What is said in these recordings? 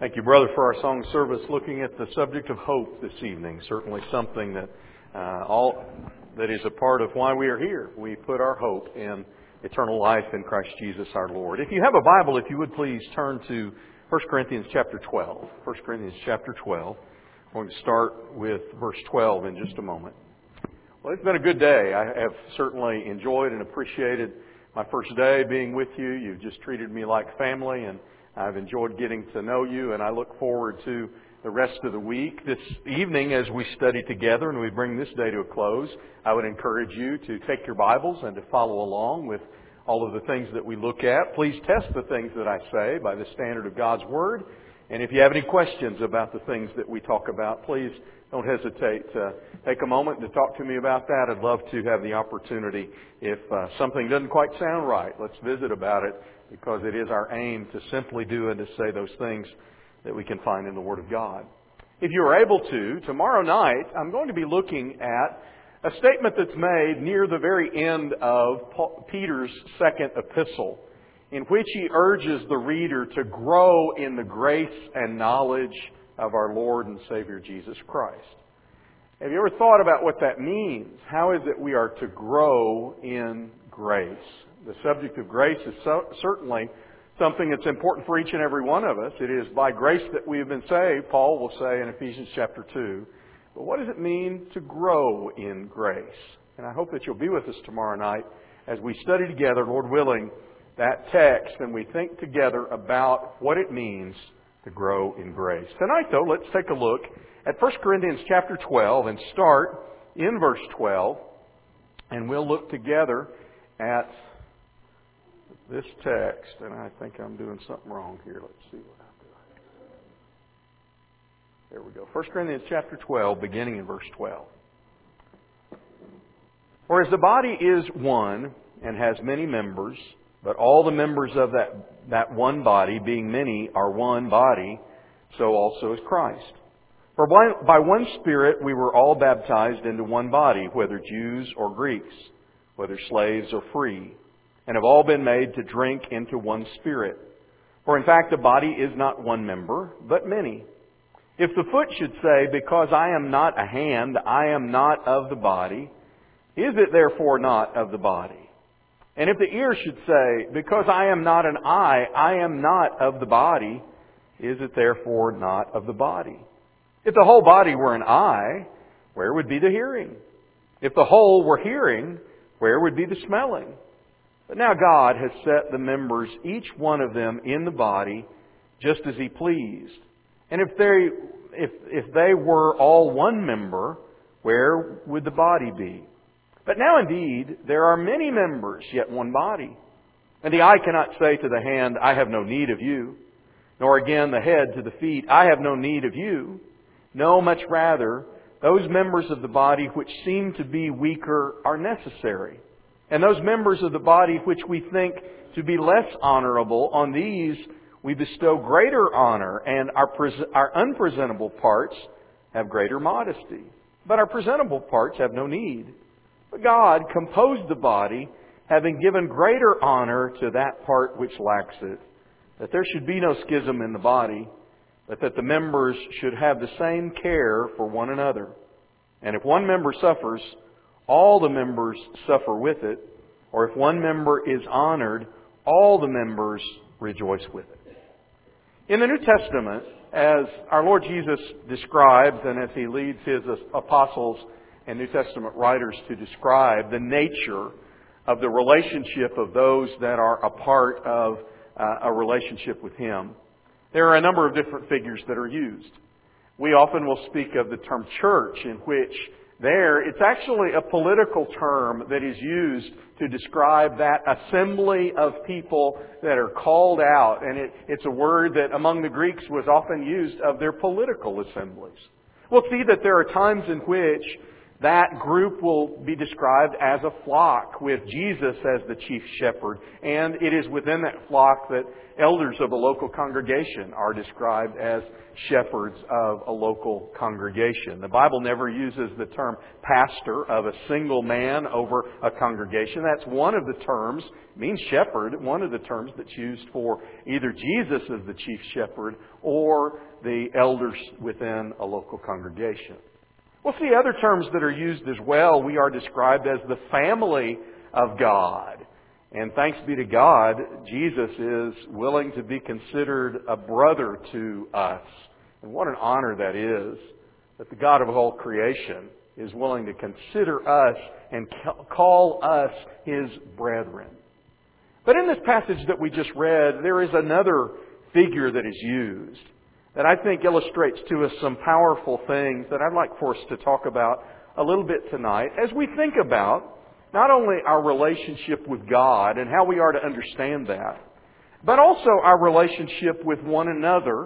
Thank you, brother, for our song service looking at the subject of hope this evening. Certainly something that all that is a part of why we are here. We put our hope in eternal life in Christ Jesus our Lord. If you have a Bible, if you would please turn to 1 Corinthians chapter 12. 1 Corinthians chapter 12. I'm going to start with verse 12 in just a moment. Well, it's been a good day. I have certainly enjoyed and appreciated my first day being with you. You've just treated me like family, and I've enjoyed getting to know you, and I look forward to the rest of the week. This evening, as we study together and we bring this day to a close, I would encourage you to take your Bibles and to follow along with all of the things that we look at. Please test the things that I say by the standard of God's Word. And if you have any questions about the things that we talk about, please don't hesitate to take a moment to talk to me about that. I'd love to have the opportunity. If something doesn't quite sound right, let's visit about it, because it is our aim to simply do and to say those things that we can find in the Word of God. If you are able to, tomorrow night I'm going to be looking at a statement that's made near the very end of Peter's second epistle, in which he urges the reader to grow in the grace and knowledge of our Lord and Savior Jesus Christ. Have you ever thought about what that means? How is it we are to grow in grace? The subject of grace is certainly something that's important for each and every one of us. It is by grace that we have been saved, Paul will say in Ephesians chapter 2. But what does it mean to grow in grace? And I hope that you'll be with us tomorrow night as we study together, Lord willing, that text, and we think together about what it means to grow in grace. Tonight, though, let's take a look at 1 Corinthians chapter 12 and start in verse 12. And we'll look together at this text. And I think I'm doing something wrong here. Let's see what I'm doing. There we go. 1 Corinthians chapter 12, beginning in verse 12. For as the body is one and has many members, but all the members of that one body, being many, are one body, so also is Christ. For by one Spirit we were all baptized into one body, whether Jews or Greeks, whether slaves or free, and have all been made to drink into one Spirit. For in fact the body is not one member, but many. If the foot should say, because I am not a hand, I am not of the body, is it therefore not of the body? And if the ear should say, because I am not an eye, I am not of the body, is it therefore not of the body? If the whole body were an eye, where would be the hearing? If the whole were hearing, where would be the smelling? But now God has set the members, each one of them, in the body, just as He pleased. And if they were all one member, where would the body be? But now indeed there are many members, yet one body. And the eye cannot say to the hand, I have no need of you. Nor again the head to the feet, I have no need of you. No, much rather, those members of the body which seem to be weaker are necessary. And those members of the body which we think to be less honorable, on these we bestow greater honor, and our unpresentable parts have greater modesty. But our presentable parts have no need. But God composed the body, having given greater honor to that part which lacks it, that there should be no schism in the body, but that the members should have the same care for one another. And if one member suffers, all the members suffer with it. Or if one member is honored, all the members rejoice with it. In the New Testament, as our Lord Jesus describes, and as He leads His apostles and New Testament writers to describe the nature of the relationship of those that are a part of a relationship with Him, there are a number of different figures that are used. We often will speak of the term church, in which it's actually a political term that is used to describe that assembly of people that are called out. And it's a word that among the Greeks was often used of their political assemblies. We'll see that there are times in which That group will be described as a flock with Jesus as the chief shepherd. And it is within that flock that elders of a local congregation are described as shepherds of a local congregation. The Bible never uses the term pastor of a single man over a congregation. That's one of the terms, it means shepherd, one of the terms that's used for either Jesus as the chief shepherd or the elders within a local congregation. We'll see other terms that are used as well. We are described as the family of God. And thanks be to God, Jesus is willing to be considered a brother to us. And what an honor that is, that the God of all creation is willing to consider us and call us His brethren. But in this passage that we just read, there is another figure that is used that I think illustrates to us some powerful things that I'd like for us to talk about a little bit tonight as we think about not only our relationship with God and how we are to understand that, but also our relationship with one another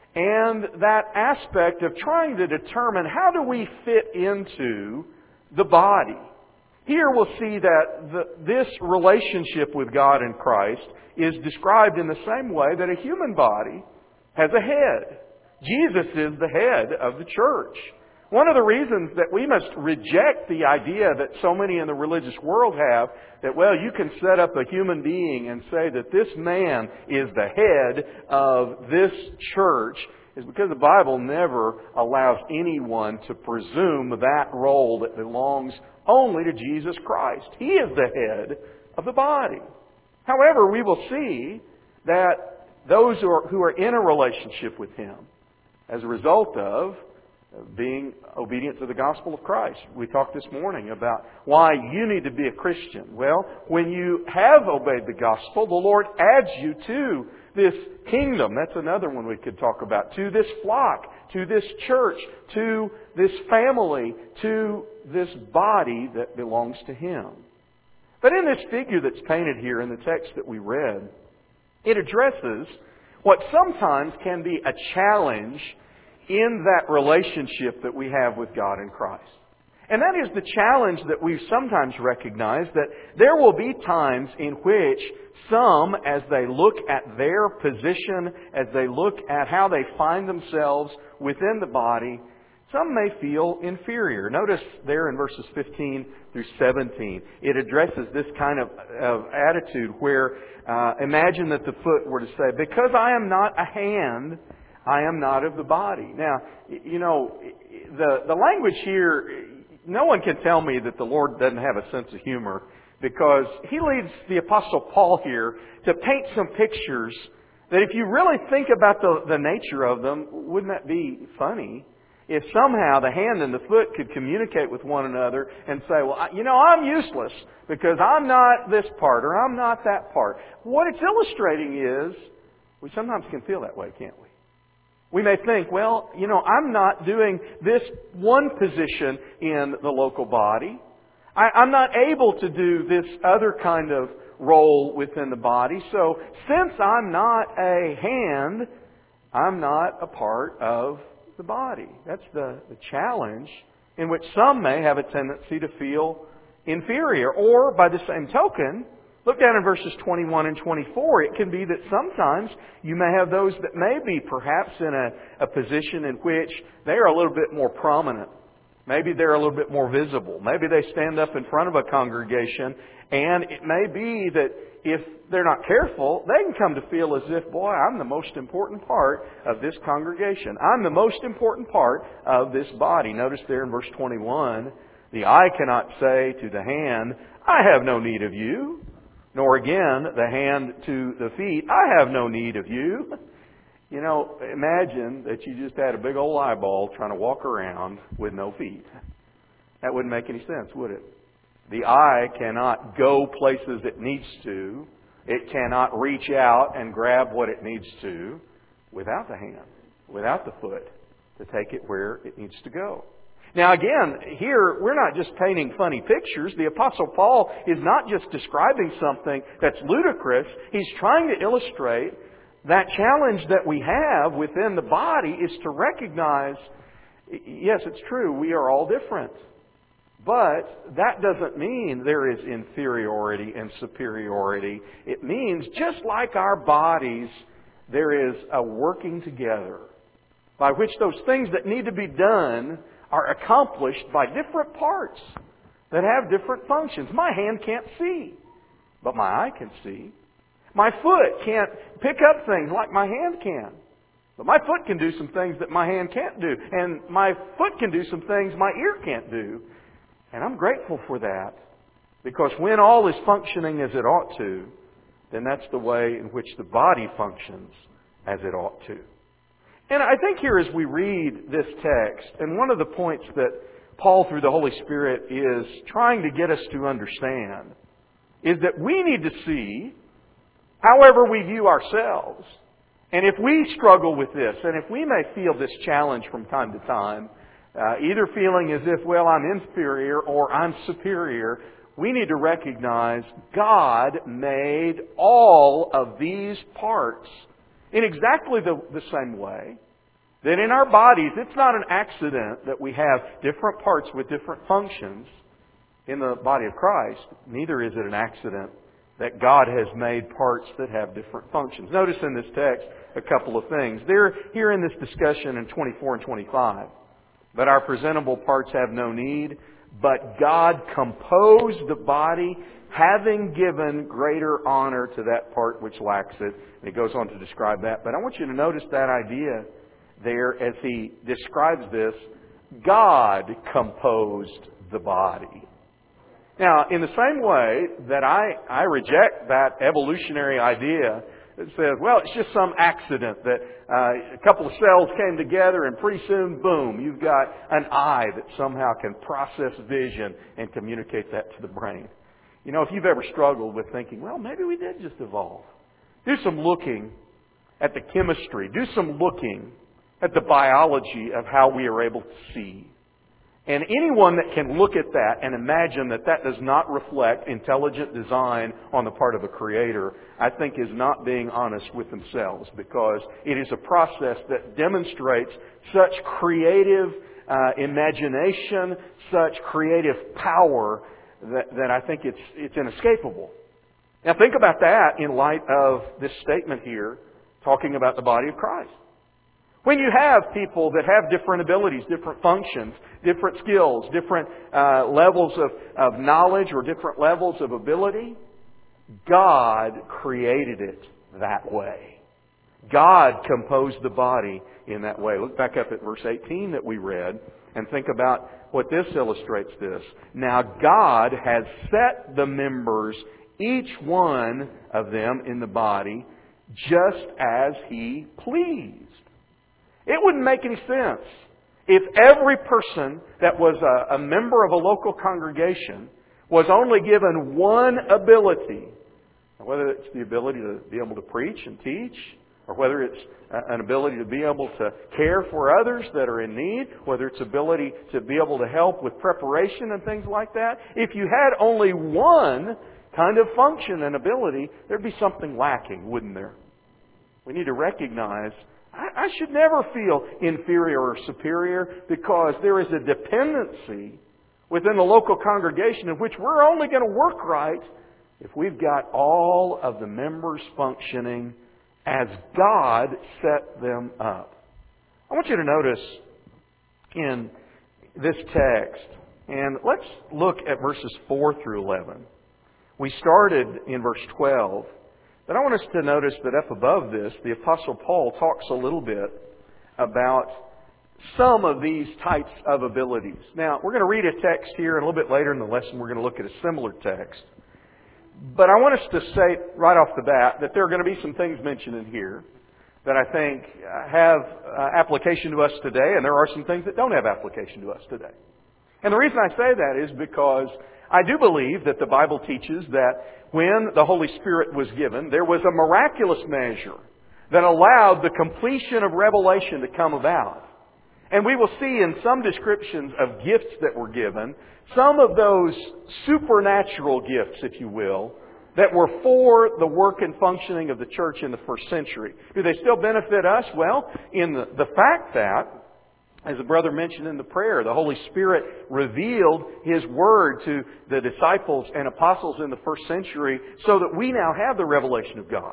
and that aspect of trying to determine how do we fit into the body. Here we'll see that this relationship with God and Christ is described in the same way that a human body has a head. Jesus is the head of the church. One of the reasons that we must reject the idea that so many in the religious world have, that, well, you can set up a human being and say that this man is the head of this church, is because the Bible never allows anyone to presume that role that belongs only to Jesus Christ. He is the head of the body. However, we will see that those who are in a relationship with Him as a result of being obedient to the gospel of Christ. We talked this morning about why you need to be a Christian. Well, when you have obeyed the gospel, the Lord adds you to this kingdom. That's another one we could talk about. To this flock, to this church, to this family, to this body that belongs to Him. But in this figure that's painted here in the text that we read, it addresses what sometimes can be a challenge in that relationship that we have with God and Christ. And that is the challenge that we sometimes recognize, that there will be times in which some, as they look at their position, as they look at how they find themselves within the body, some may feel inferior. Notice there in verses 15 through 17, it addresses this kind of attitude where imagine that the foot were to say, because I am not a hand, I am not of the body. Now, you know, the language here, no one can tell me that the Lord doesn't have a sense of humor, because He leads the Apostle Paul here to paint some pictures that if you really think about the nature of them, wouldn't that be funny? If somehow the hand and the foot could communicate with one another and say, well, I'm useless because I'm not this part or I'm not that part. What it's illustrating is, we sometimes can feel that way, can't we? We may think, well, I'm not doing this one position in the local body. I'm not able to do this other kind of role within the body. So since I'm not a hand, I'm not a part of the body. That's the challenge in which some may have a tendency to feel inferior. Or, by the same token, look down in verses 21 and 24. It can be that sometimes you may have those that may be perhaps in a position in which they are a little bit more prominent. Maybe they're a little bit more visible. Maybe they stand up in front of a congregation, and it may be that if they're not careful, they can come to feel as if, boy, I'm the most important part of this congregation. I'm the most important part of this body. Notice there in verse 21, the eye cannot say to the hand, I have no need of you. Nor again, the hand to the feet, I have no need of you. Imagine that you just had a big old eyeball trying to walk around with no feet. That wouldn't make any sense, would it? The eye cannot go places it needs to. It cannot reach out and grab what it needs to without the hand, without the foot, to take it where it needs to go. Now again, here we're not just painting funny pictures. The Apostle Paul is not just describing something that's ludicrous. He's trying to illustrate that challenge that we have within the body is to recognize, yes, it's true, we are all different. But that doesn't mean there is inferiority and superiority. It means just like our bodies, there is a working together by which those things that need to be done are accomplished by different parts that have different functions. My hand can't see, but my eye can see. My foot can't pick up things like my hand can. But my foot can do some things that my hand can't do. And my foot can do some things my ear can't do. And I'm grateful for that. Because when all is functioning as it ought to, then that's the way in which the body functions as it ought to. And I think here as we read this text, and one of the points that Paul through the Holy Spirit is trying to get us to understand, is that we need to see, however we view ourselves, and if we struggle with this, and if we may feel this challenge from time to time, either feeling as if, well, I'm inferior or I'm superior, we need to recognize God made all of these parts in exactly the same way. That in our bodies, it's not an accident that we have different parts with different functions in the body of Christ. Neither is it an accident that God has made parts that have different functions. Notice in this text a couple of things. They're here in this discussion in 24 and 25. But our presentable parts have no need, but God composed the body, having given greater honor to that part which lacks it. And he goes on to describe that. But I want you to notice that idea there as he describes this. God composed the body. Now, in the same way that I reject that evolutionary idea that says, well, it's just some accident that a couple of cells came together and pretty soon, boom, you've got an eye that somehow can process vision and communicate that to the brain. You know, if you've ever struggled with thinking, well, maybe we did just evolve. Do some looking at the chemistry. Do some looking at the biology of how we are able to see. And anyone that can look at that and imagine that that does not reflect intelligent design on the part of a creator, I think is not being honest with themselves, because it is a process that demonstrates such creative imagination, such creative power that I think it's inescapable. Now think about that in light of this statement here talking about the body of Christ. When you have people that have different abilities, different functions, different skills, different levels of knowledge or different levels of ability, God created it that way. God composed the body in that way. Look back up at verse 18 that we read and think about what this illustrates this. Now God has set the members, each one of them in the body, just as He pleased. It wouldn't make any sense if every person that was a member of a local congregation was only given one ability, whether it's the ability to be able to preach and teach, or whether it's an ability to be able to care for others that are in need, whether it's ability to be able to help with preparation and things like that. If you had only one kind of function and ability, there'd be something lacking, wouldn't there? We need to recognize I should never feel inferior or superior, because there is a dependency within the local congregation in which we're only going to work right if we've got all of the members functioning as God set them up. I want you to notice in this text, and let's look at verses 4 through 11. We started in verse 12. But I want us to notice that up above this, the Apostle Paul talks a little bit about some of these types of abilities. Now, we're going to read a text here, and a little bit later in the lesson we're going to look at a similar text. But I want us to say right off the bat that there are going to be some things mentioned in here that I think have application to us today, and there are some things that don't have application to us today. And the reason I say that is because I do believe that the Bible teaches that when the Holy Spirit was given, there was a miraculous measure that allowed the completion of revelation to come about. And we will see in some descriptions of gifts that were given, some of those supernatural gifts, if you will, that were for the work and functioning of the church in the first century. Do they still benefit us? Well, in the fact that As the brother mentioned in the prayer, the Holy Spirit revealed His Word to the disciples and apostles in the first century so that we now have the revelation of God.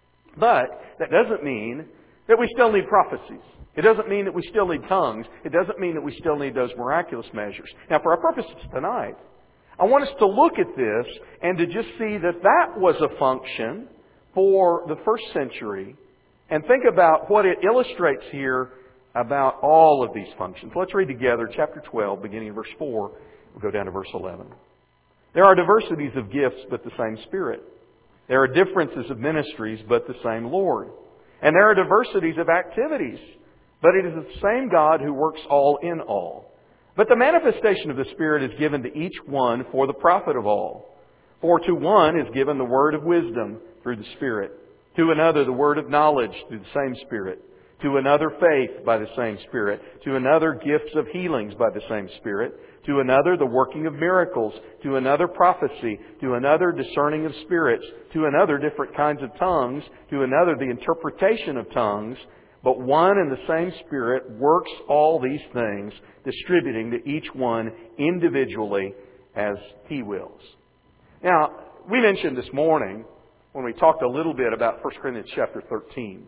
But that doesn't mean that we still need prophecies. It doesn't mean that we still need tongues. It doesn't mean that we still need those miraculous measures. Now, for our purposes tonight, I want us to look at this and to just see that that was a function for the first century and think about what it illustrates here about all of these functions. Let's read together chapter 12, beginning in verse 4. We'll go down to verse 11. There are diversities of gifts, but the same Spirit. There are differences of ministries, but the same Lord. And there are diversities of activities, but it is the same God who works all in all. But the manifestation of the Spirit is given to each one for the profit of all. For to one is given the word of wisdom through the Spirit, to another the word of knowledge through the same Spirit, to another faith by the same Spirit, to another gifts of healings by the same Spirit, to another the working of miracles, to another prophecy, to another discerning of spirits, to another different kinds of tongues, to another the interpretation of tongues. But one and the same Spirit works all these things, distributing to each one individually as He wills. Now, we mentioned this morning, when we talked a little bit about 1 Corinthians chapter 13,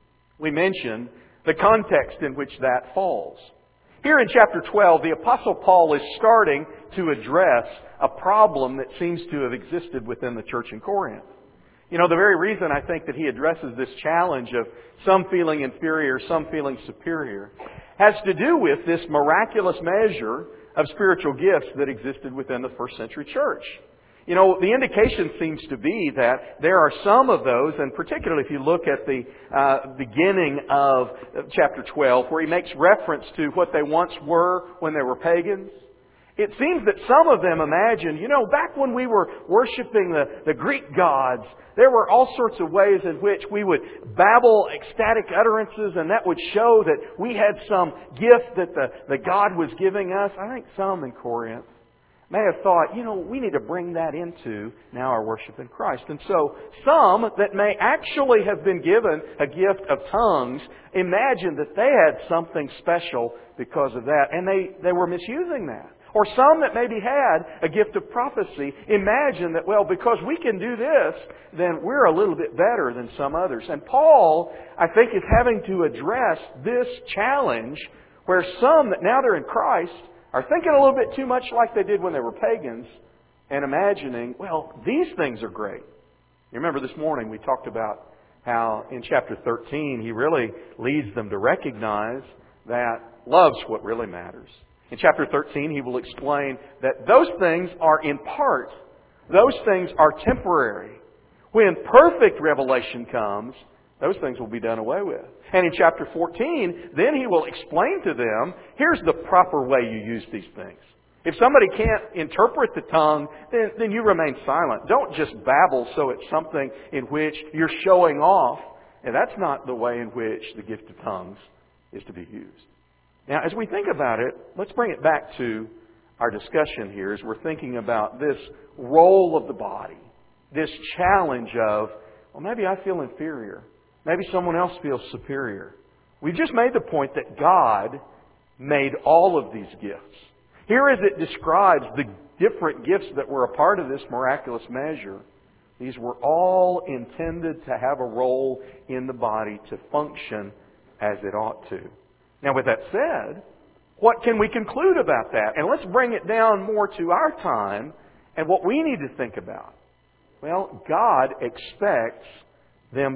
we mentioned the context in which that falls. Here in chapter 12, the Apostle Paul is starting to address a problem that seems to have existed within the church in Corinth. You know, the very reason I think that he addresses this challenge of some feeling inferior, some feeling superior, has to do with this miraculous measure of spiritual gifts that existed within the first century church. You know, the indication seems to be that there are some of those, and particularly if you look at the beginning of chapter 12, where he makes reference to what they once were when they were pagans. It seems that some of them imagined, you know, back when we were worshiping the Greek gods, there were all sorts of ways in which we would babble ecstatic utterances, and that would show that we had some gift that the God was giving us. I think some in Corinth may have thought, you know, we need to bring that into now our worship in Christ. And so some that may actually have been given a gift of tongues imagined that they had something special because of that, and they were misusing that. Or some that maybe had a gift of prophecy imagine that, well, because we can do this, then we're a little bit better than some others. And Paul, I think, is having to address this challenge where some that now they're in Christ are thinking a little bit too much like they did when they were pagans and imagining, well, these things are great. You remember this morning we talked about how in chapter 13 he really leads them to recognize that love's what really matters. In chapter 13 he will explain that those things are in part, those things are temporary. When perfect revelation comes, those things will be done away with. And in chapter 14, then he will explain to them, here's the proper way you use these things. If somebody can't interpret the tongue, then you remain silent. Don't just babble so it's something in which you're showing off. And that's not the way in which the gift of tongues is to be used. Now, as we think about it, let's bring it back to our discussion here as we're thinking about this role of the body, this challenge of, well, maybe I feel inferior. Maybe someone else feels superior. We've just made the point that God made all of these gifts. Here as it describes the different gifts that were a part of this miraculous measure, these were all intended to have a role in the body to function as it ought to. Now with that said, what can we conclude about that? And let's bring it down more to our time and what we need to think about. Well, God expects them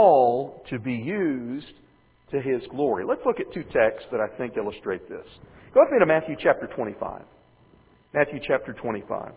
all to be used to His glory. Let's look at two texts that I think illustrate this. Go with me to Matthew chapter 25. Matthew chapter 25.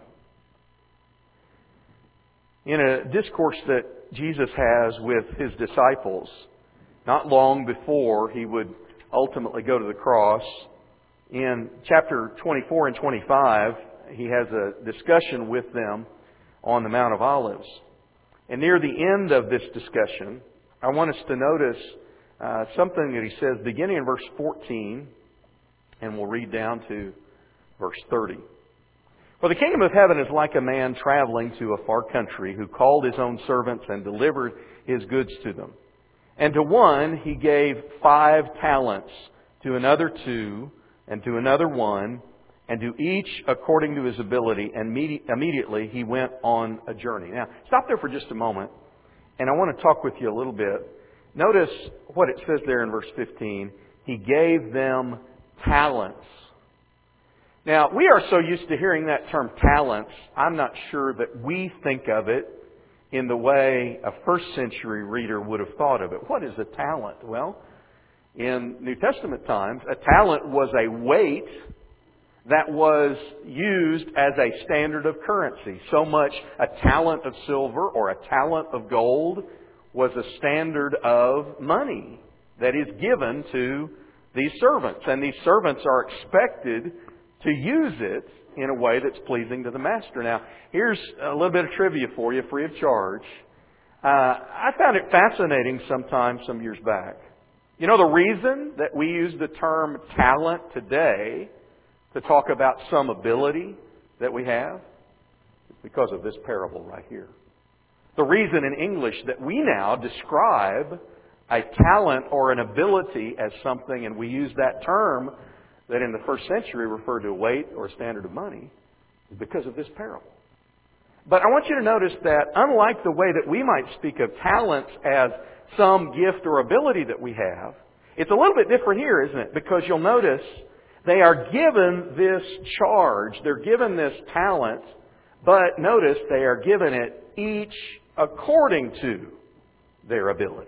In a discourse that Jesus has with His disciples, not long before He would ultimately go to the cross, in chapter 24 and 25, He has a discussion with them on the Mount of Olives. And near the end of this discussion, I want us to notice something that He says beginning in verse 14, and we'll read down to verse 30. For the kingdom of heaven is like a man traveling to a far country who called his own servants and delivered his goods to them. And to one He gave 5 talents, to another 2, and to another 1, and to each according to his ability. And immediately he went on a journey. Now, stop there for just a moment, and I want to talk with you a little bit. Notice what it says there in verse 15. He gave them talents. Now, we are so used to hearing that term talents, I'm not sure that we think of it in the way a first century reader would have thought of it. What is a talent? Well, in New Testament times, a talent was a weight that was used as a standard of currency. So much a talent of silver or a talent of gold was a standard of money that is given to these servants. And these servants are expected to use it in a way that's pleasing to the master. Now, here's a little bit of trivia for you, free of charge. I found it fascinating some years back. You know the reason that we use the term talent today to talk about some ability that we have? It's because of this parable right here. The reason in English that we now describe a talent or an ability as something, and we use that term that in the first century referred to a weight or a standard of money, is because of this parable. But I want you to notice that unlike the way that we might speak of talents as some gift or ability that we have, it's a little bit different here, isn't it? Because you'll notice they are given this charge, they're given this talent, but notice they are given it each according to their ability.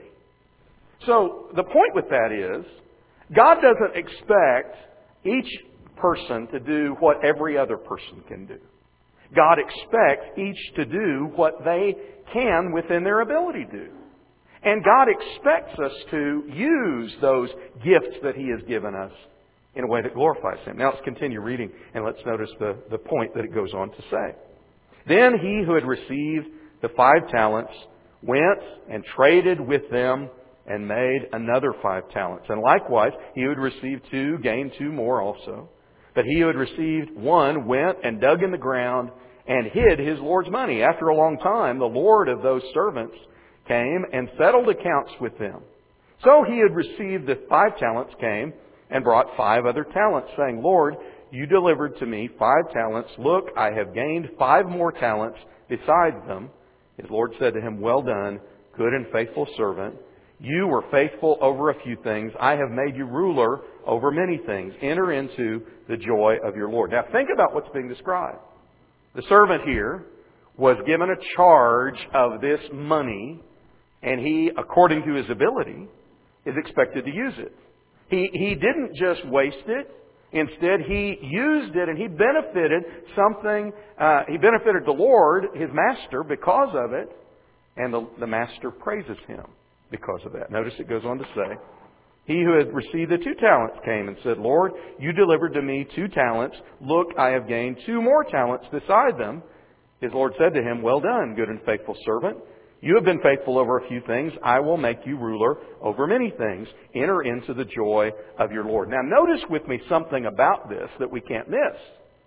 So the point with that is, God doesn't expect each person to do what every other person can do. God expects each to do what they can within their ability to do. And God expects us to use those gifts that He has given us in a way that glorifies Him. Now let's continue reading and let's notice the point that it goes on to say. Then he who had received the 5 talents went and traded with them and made another 5 talents. And likewise, he who had received 2 gained 2 more also. But he who had received 1 went and dug in the ground and hid his Lord's money. After a long time, the Lord of those servants came and settled accounts with them. So he who had received the 5 talents came and brought 5 other talents, saying, Lord, you delivered to me 5 talents. Look, I have gained 5 more talents besides them. His Lord said to him, Well done, good and faithful servant. You were faithful over a few things. I have made you ruler over many things. Enter into the joy of your Lord. Now think about what's being described. The servant here was given a charge of this money, and he, according to his ability, is expected to use it. He didn't just waste it. Instead, he used it and he benefited something. He benefited the Lord, his master, because of it. And the master praises him because of that. Notice it goes on to say, He who had received the 2 talents came and said, Lord, you delivered to me 2 talents. Look, I have gained 2 more talents beside them. His Lord said to him, Well done, good and faithful servant. You have been faithful over a few things. I will make you ruler over many things. Enter into the joy of your Lord. Now notice with me something about this that we can't miss.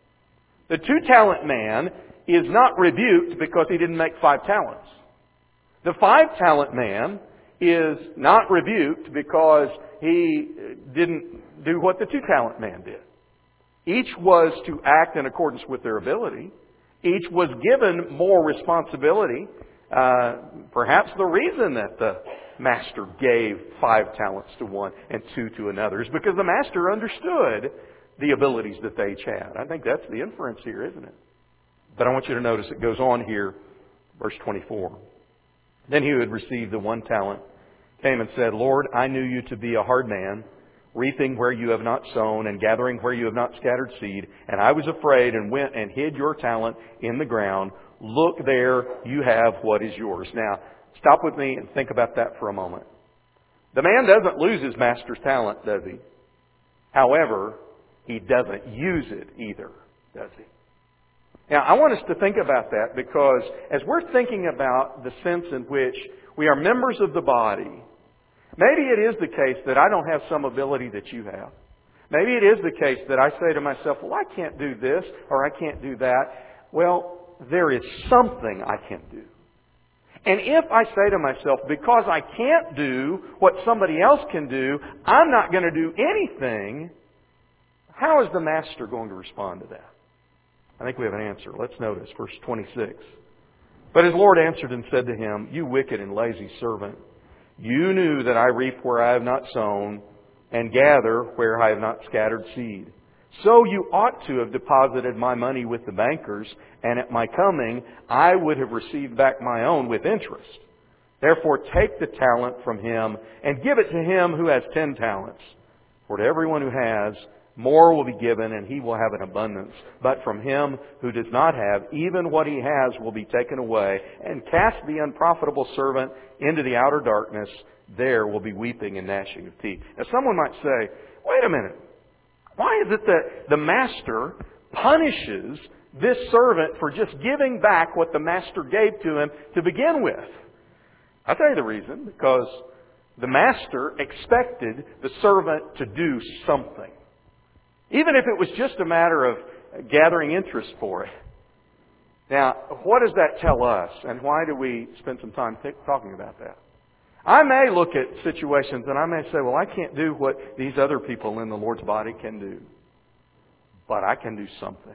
The 2-talent man is not rebuked because he didn't make 5 talents. The 5-talent man is not rebuked because he didn't do what the 2-talent man did. Each was to act in accordance with their ability. Each was given more responsibility. Perhaps the reason that the master gave 5 talents to one and 2 to another is because the master understood the abilities that they each had. I think that's the inference here, isn't it? But I want you to notice it goes on here, verse 24. Then he who had received the 1 talent came and said, Lord, I knew you to be a hard man, reaping where you have not sown and gathering where you have not scattered seed. And I was afraid and went and hid your talent in the ground. Look there, you have what is yours. Now, stop with me and think about that for a moment. The man doesn't lose his master's talent, does he? However, he doesn't use it either, does he? Now, I want us to think about that because as we're thinking about the sense in which we are members of the body, maybe it is the case that I don't have some ability that you have. Maybe it is the case that I say to myself, well, I can't do this or I can't do that. Well, there is something I can do. And if I say to myself, because I can't do what somebody else can do, I'm not going to do anything, how is the master going to respond to that? I think we have an answer. Let's notice verse 26. But his Lord answered and said to him, You wicked and lazy servant, you knew that I reap where I have not sown, and gather where I have not scattered seed. So you ought to have deposited my money with the bankers, and at my coming I would have received back my own with interest. Therefore take the talent from him, and give it to him who has 10 talents. For to everyone who has, more will be given, and he will have an abundance. But from him who does not have, even what he has will be taken away. And cast the unprofitable servant into the outer darkness. There will be weeping and gnashing of teeth. Now someone might say, wait a minute. Why is it that the master punishes this servant for just giving back what the master gave to him to begin with? I'll tell you the reason. Because the master expected the servant to do something. Even if it was just a matter of gathering interest for it. Now, what does that tell us? And why do we spend some time talking about that? I may look at situations and I may say, well, I can't do what these other people in the Lord's body can do. But I can do something.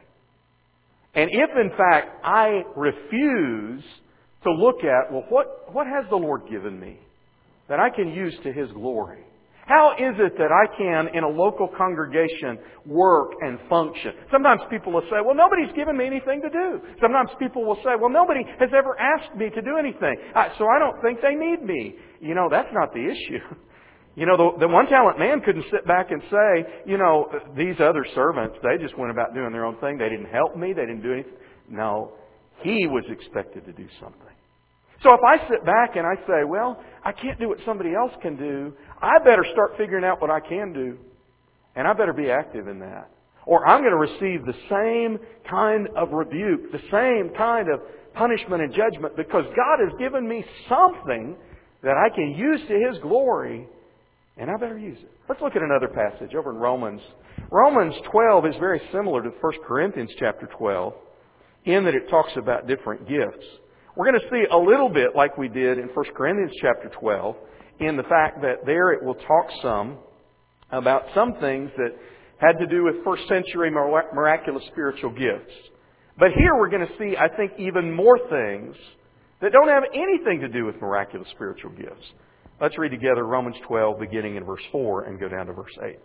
And if in fact I refuse to look at, well, what has the Lord given me that I can use to His glory? How is it that I can, in a local congregation, work and function? Sometimes people will say, well, nobody's given me anything to do. Sometimes people will say, well, nobody has ever asked me to do anything, so I don't think they need me. You know, that's not the issue. You know, the one-talent man couldn't sit back and say, you know, these other servants, they just went about doing their own thing. They didn't help me. They didn't do anything. No, he was expected to do something. So if I sit back and I say, well, I can't do what somebody else can do, I better start figuring out what I can do. And I better be active in that. Or I'm going to receive the same kind of rebuke, the same kind of punishment and judgment because God has given me something that I can use to His glory, and I better use it. Let's look at another passage over in Romans. Romans 12 is very similar to 1 Corinthians chapter 12 in that it talks about different gifts. We're going to see a little bit like we did in 1 Corinthians chapter 12 in the fact that there it will talk some about some things that had to do with first century miraculous spiritual gifts. But here we're going to see, I think, even more things that don't have anything to do with miraculous spiritual gifts. Let's read together Romans 12 beginning in verse 4 and go down to verse 8.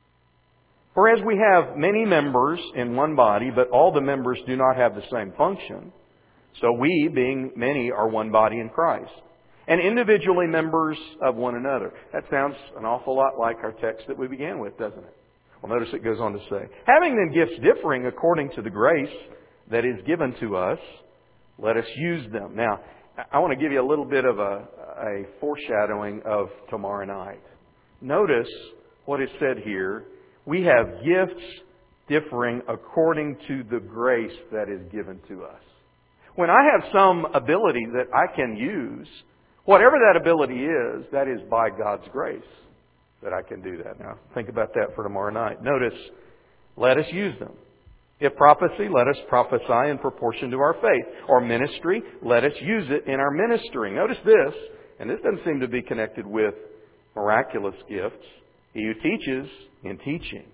For as we have many members in one body, but all the members do not have the same function, so we, being many, are one body in Christ, and individually members of one another. That sounds an awful lot like our text that we began with, doesn't it? Well, notice it goes on to say, having then gifts differing according to the grace that is given to us, let us use them. Now, I want to give you a little bit of a foreshadowing of tomorrow night. Notice what is said here. We have gifts differing according to the grace that is given to us. When I have some ability that I can use, whatever that ability is, that is by God's grace that I can do that. Now, think about that for tomorrow night. Notice, let us use them. If prophecy, let us prophesy in proportion to our faith. Or ministry, let us use it in our ministering. Notice this, and this doesn't seem to be connected with miraculous gifts. He who teaches, in teaching.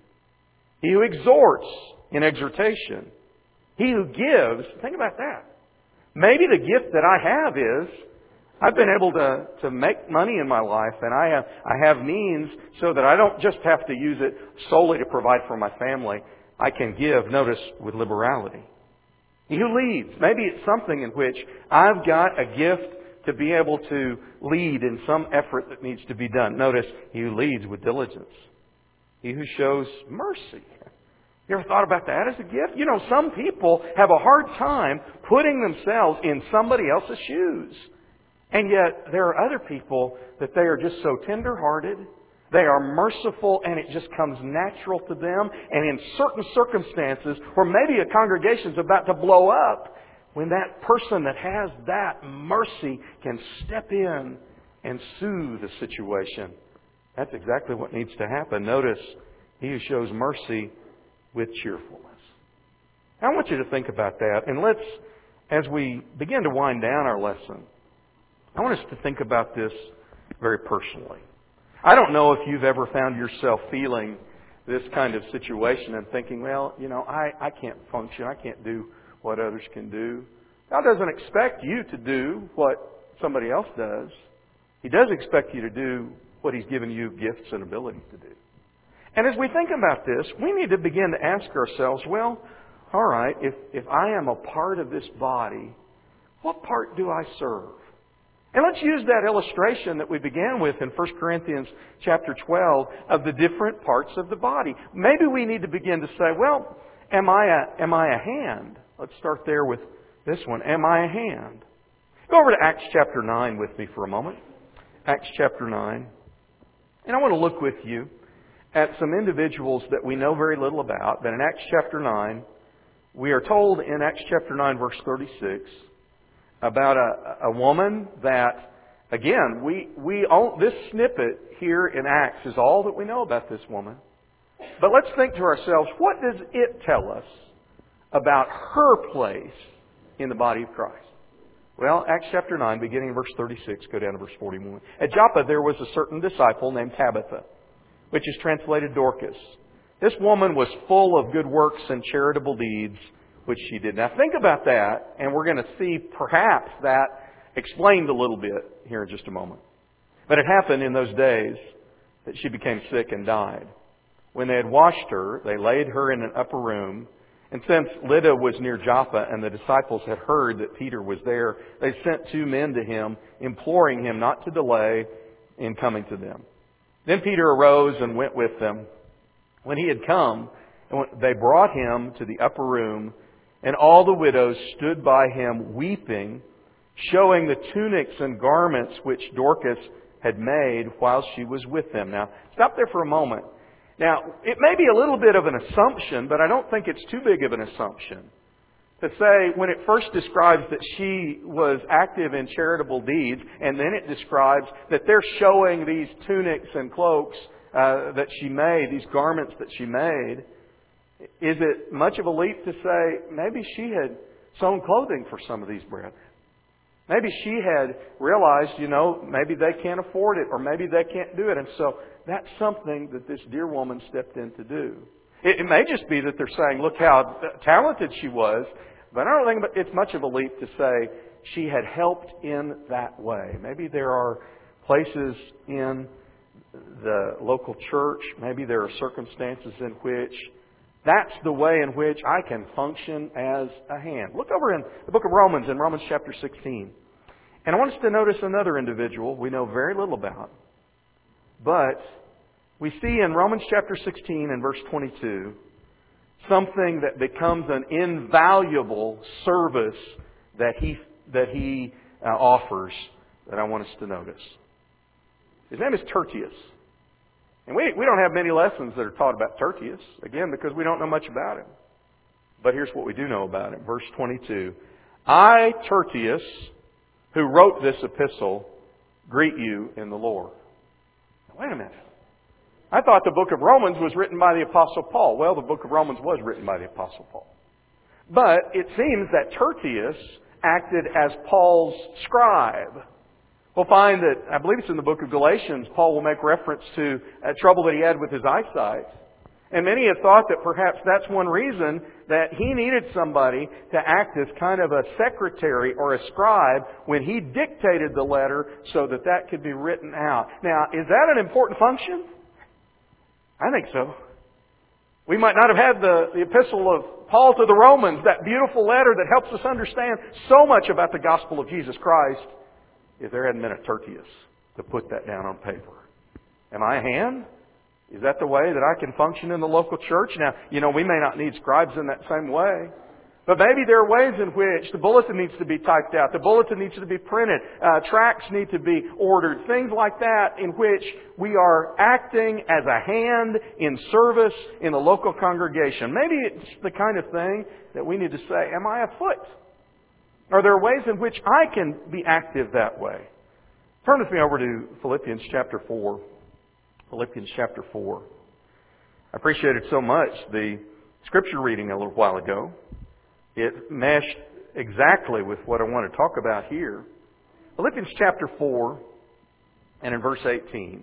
He who exhorts, in exhortation. He who gives, think about that. Maybe the gift that I have is, I've been able to make money in my life, and I have means so that I don't just have to use it solely to provide for my family. I can give, notice, with liberality. He who leads, maybe it's something in which I've got a gift to be able to lead in some effort that needs to be done. Notice, he who leads with diligence. He who shows mercy. You ever thought about that as a gift? You know, some people have a hard time putting themselves in somebody else's shoes. And yet, there are other people that they are just so tender-hearted. They are merciful, and it just comes natural to them. And in certain circumstances, where maybe a congregation's about to blow up, when that person that has that mercy can step in and soothe the situation, that's exactly what needs to happen. Notice, he who shows mercy with cheerfulness. I want you to think about that. And let's, as we begin to wind down our lesson, I want us to think about this very personally. I don't know if you've ever found yourself feeling this kind of situation and thinking, well, I can't function. I can't do what others can do. God doesn't expect you to do what somebody else does. He does expect you to do what He's given you gifts and abilities to do. And as we think about this, we need to begin to ask ourselves, well, all right, if I am a part of this body, what part do I serve? And let's use that illustration that we began with in 1 Corinthians chapter 12 of the different parts of the body. Maybe we need to begin to say, well, am I a hand? Let's start there with this one. Am I a hand? Go over to Acts chapter 9 with me for a moment. Acts chapter 9. And I want to look with you at some individuals that we know very little about. But in Acts chapter 9, we are told in Acts chapter 9 verse 36 about a woman that, again, this snippet here in Acts is all that we know about this woman. But let's think to ourselves, what does it tell us about her place in the body of Christ? Well, Acts chapter 9, beginning in verse 36, go down to verse 41. At Joppa there was a certain disciple named Tabitha, which is translated Dorcas. This woman was full of good works and charitable deeds, which she did. Now think about that, and we're going to see perhaps that explained a little bit here in just a moment. But it happened in those days that she became sick and died. When they had washed her, they laid her in an upper room. And since Lydda was near Joppa and the disciples had heard that Peter was there, they sent 2 men to him, imploring him not to delay in coming to them. Then Peter arose and went with them. When he had come, they brought him to the upper room, and all the widows stood by him weeping, showing the tunics and garments which Dorcas had made while she was with them. Now, stop there for a moment. Now, it may be a little bit of an assumption, but I don't think it's too big of an assumption to say when it first describes that she was active in charitable deeds, and then it describes that they're showing these tunics and cloaks that she made, these garments that she made. Is it much of a leap to say maybe she had sewn clothing for some of these brethren? Maybe she had realized, maybe they can't afford it, or maybe they can't do it. And so that's something that this dear woman stepped in to do. It may just be that they're saying, look how talented she was, but I don't think it's much of a leap to say she had helped in that way. Maybe there are places in the local church, maybe there are circumstances in which that's the way in which I can function as a hand. Look over in the book of Romans, in Romans chapter 16. And I want us to notice another individual we know very little about. But we see in Romans chapter 16 and verse 22 something that becomes an invaluable service that he offers that I want us to notice. His name is Tertius. And we don't have many lessons that are taught about Tertius, again, because we don't know much about him. But here's what we do know about him. Verse 22. I, Tertius, who wrote this epistle, greet you in the Lord. Now, wait a minute. I thought the book of Romans was written by the Apostle Paul. Well, the book of Romans was written by the Apostle Paul. But it seems that Tertius acted as Paul's scribe. We'll find that, I believe it's in the book of Galatians, Paul will make reference to trouble that he had with his eyesight. And many have thought that perhaps that's one reason that he needed somebody to act as kind of a secretary or a scribe when he dictated the letter so that that could be written out. Now, is that an important function? I think so. We might not have had the epistle of Paul to the Romans, that beautiful letter that helps us understand so much about the gospel of Jesus Christ, if there hadn't been a Tertius to put that down on paper. Am I a hand? Is that the way that I can function in the local church? Now, we may not need scribes in that same way. But maybe there are ways in which the bulletin needs to be typed out. The bulletin needs to be printed. Tracts need to be ordered. Things like that in which we are acting as a hand in service in the local congregation. Maybe it's the kind of thing that we need to say, am I a foot? Are there ways in which I can be active that way? Turn with me over to Philippians chapter 4. Philippians chapter 4. I appreciated so much the scripture reading a little while ago. It meshed exactly with what I want to talk about here. Philippians chapter 4 and in verse 18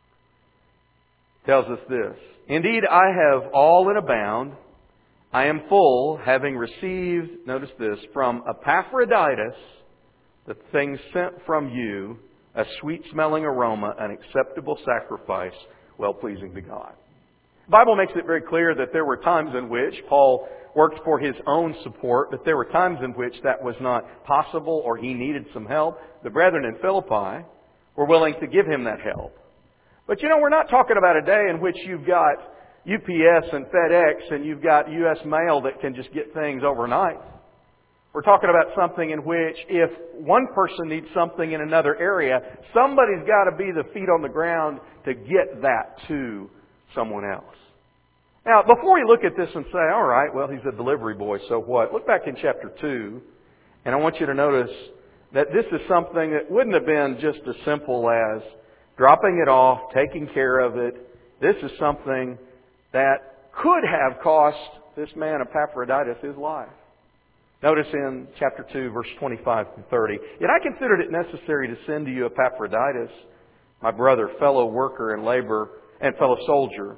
tells us this. Indeed, I have all in abound. I am full, having received, notice this, from Epaphroditus, the things sent from you, a sweet-smelling aroma, an acceptable sacrifice, well-pleasing to God. The Bible makes it very clear that there were times in which Paul worked for his own support, but there were times in which that was not possible or he needed some help. The brethren in Philippi were willing to give him that help. But we're not talking about a day in which you've got UPS and FedEx and you've got U.S. mail that can just get things overnight. We're talking about something in which if one person needs something in another area, somebody's got to be the feet on the ground to get that to someone else. Now, before you look at this and say, all right, well, he's a delivery boy, so what? Look back in chapter 2, and I want you to notice that this is something that wouldn't have been just as simple as dropping it off, taking care of it. This is something that could have cost this man Epaphroditus his life. Notice in chapter 2, verse 25 and 30. Yet I considered it necessary to send to you Epaphroditus, my brother, fellow worker and labor, and fellow soldier,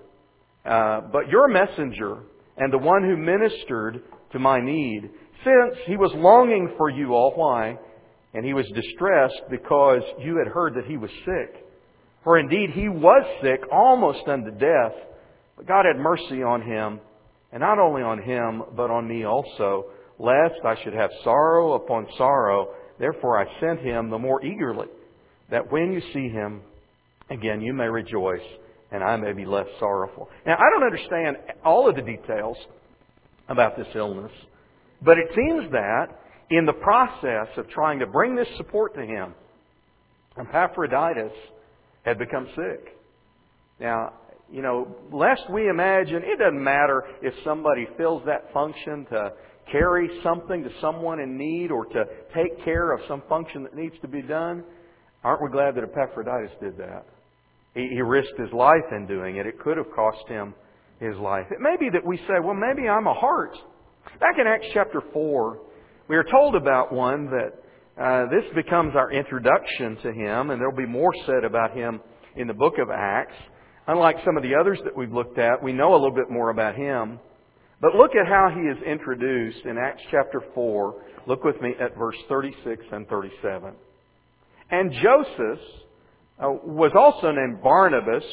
but your messenger and the one who ministered to my need, since he was longing for you all. Why? And he was distressed because you had heard that he was sick. For indeed he was sick, almost unto death, but God had mercy on him, and not only on him, but on me also, lest I should have sorrow upon sorrow. Therefore I sent him the more eagerly, that when you see him again you may rejoice, and I may be less sorrowful. Now, I don't understand all of the details about this illness, but it seems that in the process of trying to bring this support to him, Epaphroditus had become sick. Now, lest we imagine, it doesn't matter if somebody fills that function to carry something to someone in need or to take care of some function that needs to be done. Aren't we glad that Epaphroditus did that? He risked his life in doing it. It could have cost him his life. It may be that we say, well, maybe I'm a heart. Back in Acts chapter 4, we are told about one that this becomes our introduction to him, and there will be more said about him in the book of Acts. Unlike some of the others that we've looked at, we know a little bit more about him. But look at how he is introduced in Acts chapter 4. Look with me at verse 36 and 37. And Joseph was also named Barnabas,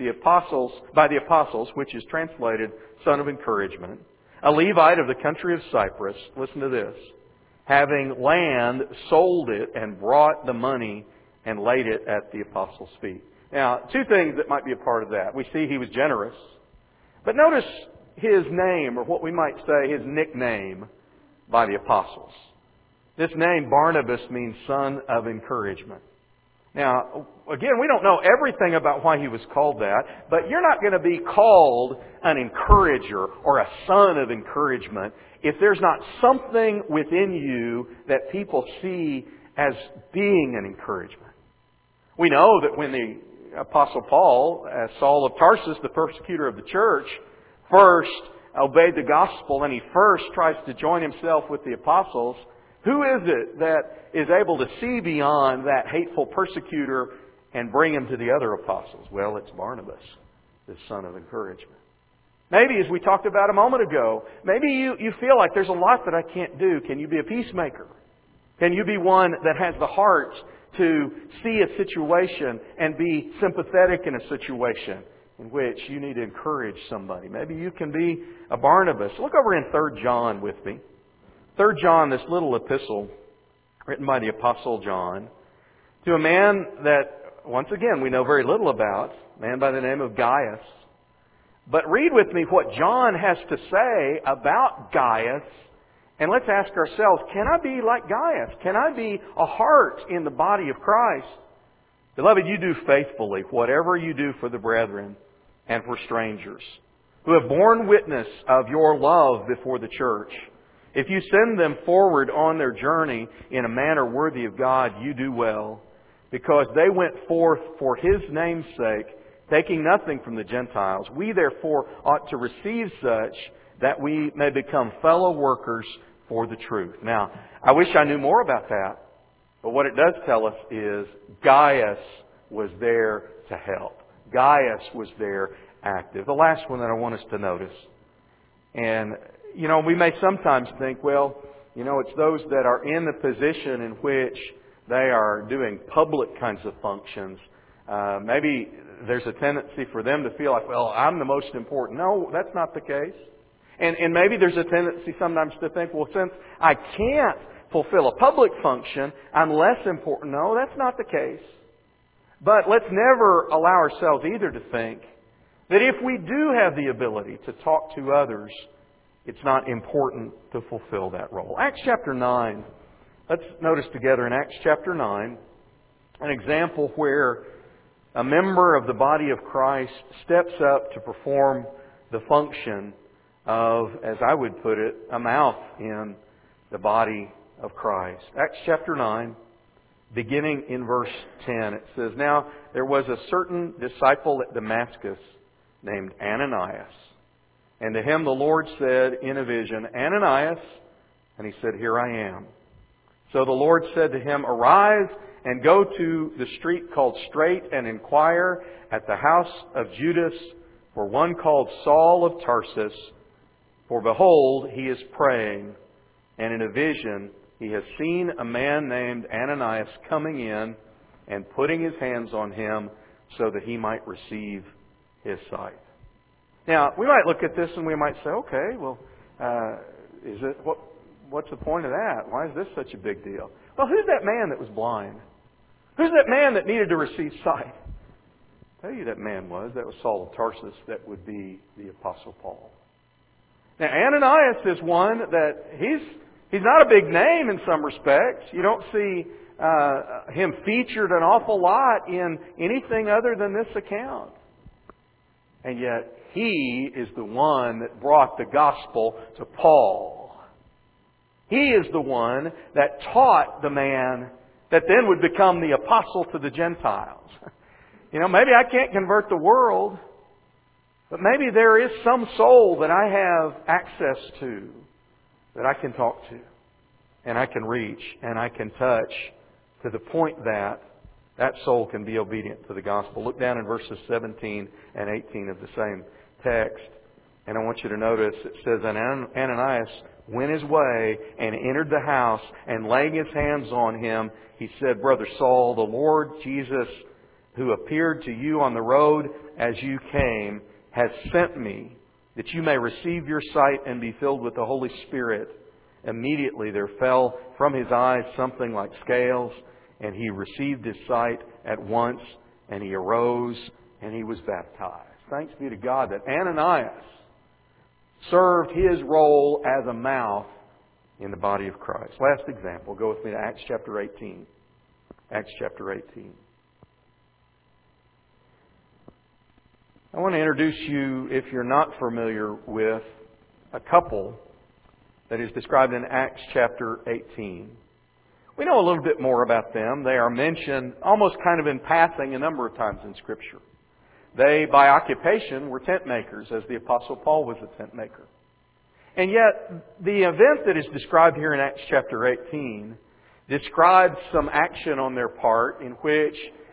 by the apostles, which is translated son of encouragement, a Levite of the country of Cyprus. Listen to this. Having land, sold it and brought the money and laid it at the apostles' feet. Now, two things that might be a part of that. We see he was generous. But notice his name, or what we might say his nickname by the apostles. This name, Barnabas, means son of encouragement. Now, again, we don't know everything about why he was called that, but you're not going to be called an encourager or a son of encouragement if there's not something within you that people see as being an encouragement. We know that when the Apostle Paul, as Saul of Tarsus, the persecutor of the church, first obeyed the gospel and he first tries to join himself with the apostles, who is it that is able to see beyond that hateful persecutor and bring him to the other apostles? Well, it's Barnabas, the son of encouragement. Maybe, as we talked about a moment ago, maybe you feel like there's a lot that I can't do. Can you be a peacemaker? Can you be one that has the heart to see a situation and be sympathetic in a situation in which you need to encourage somebody? Maybe you can be a Barnabas. Look over in 3 John with me. 3 John, this little epistle written by the Apostle John to a man that, once again, we know very little about, a man by the name of Gaius. But read with me what John has to say about Gaius, and let's ask ourselves, can I be like Gaius? Can I be a heart in the body of Christ? Beloved, you do faithfully whatever you do for the brethren and for strangers who have borne witness of your love before the church. If you send them forward on their journey in a manner worthy of God, you do well, because they went forth for His name's sake, taking nothing from the Gentiles. We therefore ought to receive such that we may become fellow workers for the truth. Now, I wish I knew more about that. But what it does tell us is Gaius was there to help. Gaius was there active. The last one that I want us to notice. And, we may sometimes think, well, it's those that are in the position in which they are doing public kinds of functions. Maybe there's a tendency for them to feel like, well, I'm the most important. No, that's not the case. And maybe there's a tendency sometimes to think, well, since I can't fulfill a public function, I'm less important. No, that's not the case. But let's never allow ourselves either to think that if we do have the ability to talk to others, it's not important to fulfill that role. Acts chapter 9. Let's notice together in Acts chapter 9 an example where a member of the body of Christ steps up to perform the function of, as I would put it, a mouth in the body of Christ. Acts chapter 9, beginning in verse 10, it says, Now there was a certain disciple at Damascus named Ananias. And to him the Lord said in a vision, Ananias. And he said, Here I am. So the Lord said to him, Arise and go to the street called Straight and inquire at the house of Judas for one called Saul of Tarsus. For behold, he is praying, and in a vision he has seen a man named Ananias coming in and putting his hands on him so that he might receive his sight. Now, we might look at this and we might say, okay, well, what's the point of that? Why is this such a big deal? Well, who's that man that was blind? Who's that man that needed to receive sight? I'll tell you that man was. That was Saul of Tarsus. That would be the Apostle Paul. Now, Ananias is one that he's not a big name in some respects. You don't see him featured an awful lot in anything other than this account. And yet, he is the one that brought the gospel to Paul. He is the one that taught the man that then would become the apostle to the Gentiles. Maybe I can't convert the world, but maybe there is some soul that I have access to, that I can talk to, and I can reach, and I can touch to the point that that soul can be obedient to the gospel. Look down in verses 17 and 18 of the same text. And I want you to notice it says, And Ananias went his way and entered the house, and laying his hands on him, he said, Brother Saul, the Lord Jesus, who appeared to you on the road as you came, has sent me, that you may receive your sight and be filled with the Holy Spirit. Immediately there fell from his eyes something like scales, and he received his sight at once, and he arose, and he was baptized. Thanks be to God that Ananias served his role as a mouth in the body of Christ. Last example. Go with me to Acts chapter 18. Acts chapter 18. I want to introduce you, if you're not familiar with, a couple that is described in Acts chapter 18. We know a little bit more about them. They are mentioned almost kind of in passing a number of times in Scripture. They, by occupation, were tent makers, as the Apostle Paul was a tent maker. And yet, the event that is described here in Acts chapter 18 describes some action on their part in which,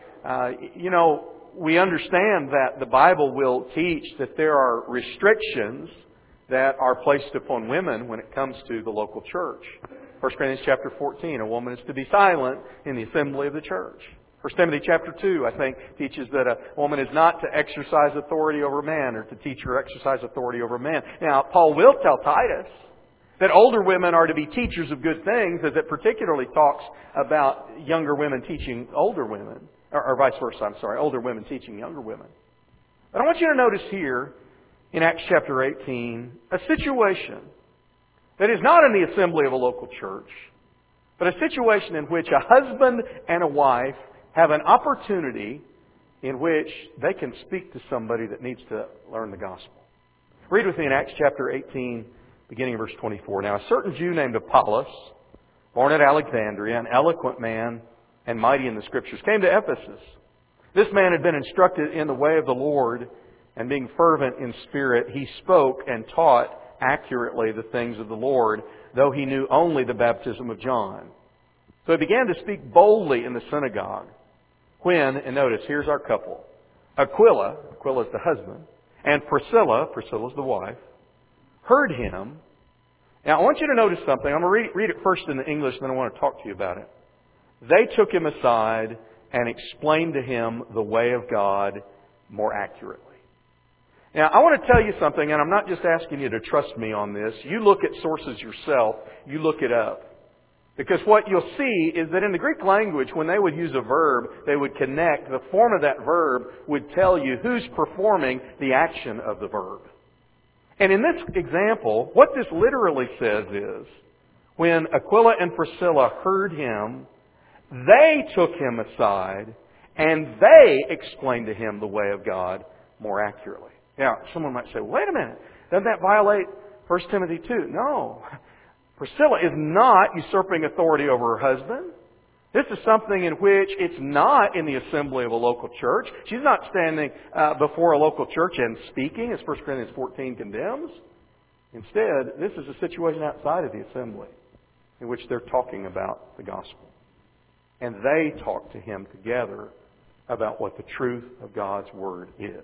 we understand that the Bible will teach that there are restrictions that are placed upon women when it comes to the local church. 1 Corinthians chapter 14, a woman is to be silent in the assembly of the church. 1 Timothy chapter 2, I think, teaches that a woman is not to exercise authority over man or to teach or exercise authority over man. Now, Paul will tell Titus that older women are to be teachers of good things, as it particularly talks about younger women teaching older women, or vice versa, older women teaching younger women. But I want you to notice here in Acts chapter 18 a situation that is not in the assembly of a local church, but a situation in which a husband and a wife have an opportunity in which they can speak to somebody that needs to learn the gospel. Read with me in Acts chapter 18, beginning in verse 24. Now, a certain Jew named Apollos, born at Alexandria, an eloquent man and mighty in the Scriptures, came to Ephesus. This man had been instructed in the way of the Lord, and being fervent in spirit, he spoke and taught accurately the things of the Lord, though he knew only the baptism of John. So he began to speak boldly in the synagogue. When, and notice, here's our couple. Aquila's the husband, and Priscilla's the wife, heard him. Now I want you to notice something. I'm going to read it first in the English, then I want to talk to you about it. They took him aside and explained to him the way of God more accurately. Now, I want to tell you something, and I'm not just asking you to trust me on this. You look at sources yourself. You look it up. Because what you'll see is that in the Greek language, when they would use a verb, they would connect. The form of that verb would tell you who's performing the action of the verb. And in this example, what this literally says is, when Aquila and Priscilla heard him, they took him aside and they explained to him the way of God more accurately. Now, someone might say, wait a minute, doesn't that violate 1 Timothy 2? No. Priscilla is not usurping authority over her husband. This is something in which it's not in the assembly of a local church. She's not standing before a local church and speaking, as 1 Corinthians 14 condemns. Instead, this is a situation outside of the assembly in which they're talking about the gospel. And they talk to him together about what the truth of God's Word is.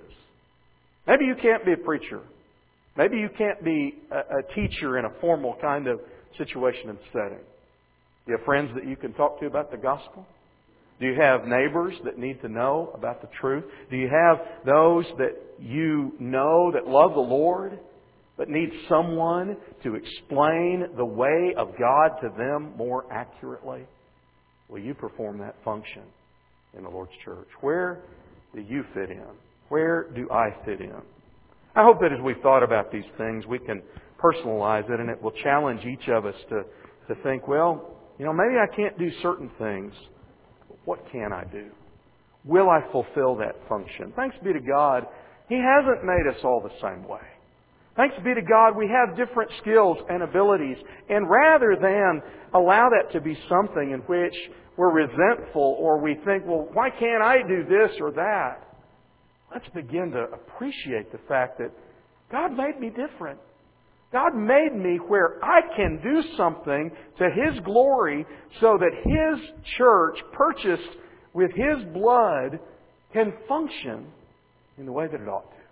Maybe you can't be a preacher. Maybe you can't be a teacher in a formal kind of situation and setting. Do you have friends that you can talk to about the gospel? Do you have neighbors that need to know about the truth? Do you have those that you know that love the Lord but need someone to explain the way of God to them more accurately? Will you perform that function in the Lord's church? Where do you fit in? Where do I fit in? I hope that as we've thought about these things, we can personalize it, and it will challenge each of us to think, well, maybe I can't do certain things. But what can I do? Will I fulfill that function? Thanks be to God, He hasn't made us all the same way. Thanks be to God, we have different skills and abilities. And rather than allow that to be something in which we're resentful or we think, well, why can't I do this or that? Let's begin to appreciate the fact that God made me different. God made me where I can do something to His glory so that His church, purchased with His blood, can function in the way that it ought to.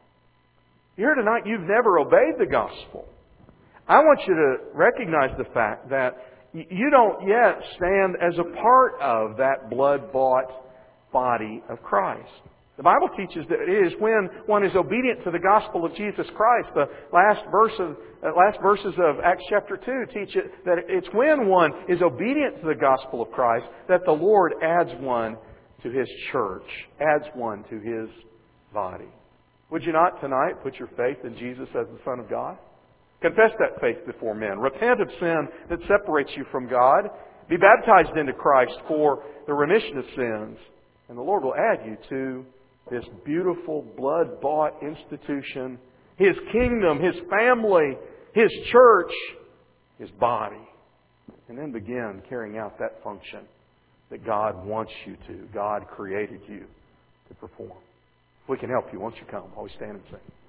Here tonight, you've never obeyed the gospel. I want you to recognize the fact that you don't yet stand as a part of that blood-bought body of Christ. The Bible teaches that it is when one is obedient to the gospel of Jesus Christ. The last verses of Acts chapter 2 teach it that it's when one is obedient to the gospel of Christ that the Lord adds one to His church, adds one to His body. Would you not tonight put your faith in Jesus as the Son of God? Confess that faith before men. Repent of sin that separates you from God. Be baptized into Christ for the remission of sins. And the Lord will add you to this beautiful blood-bought institution, His kingdom, His family, His church, His body. And then begin carrying out that function that God wants you to, God created you to perform. If we can help you, won't you come? Always stand and sing.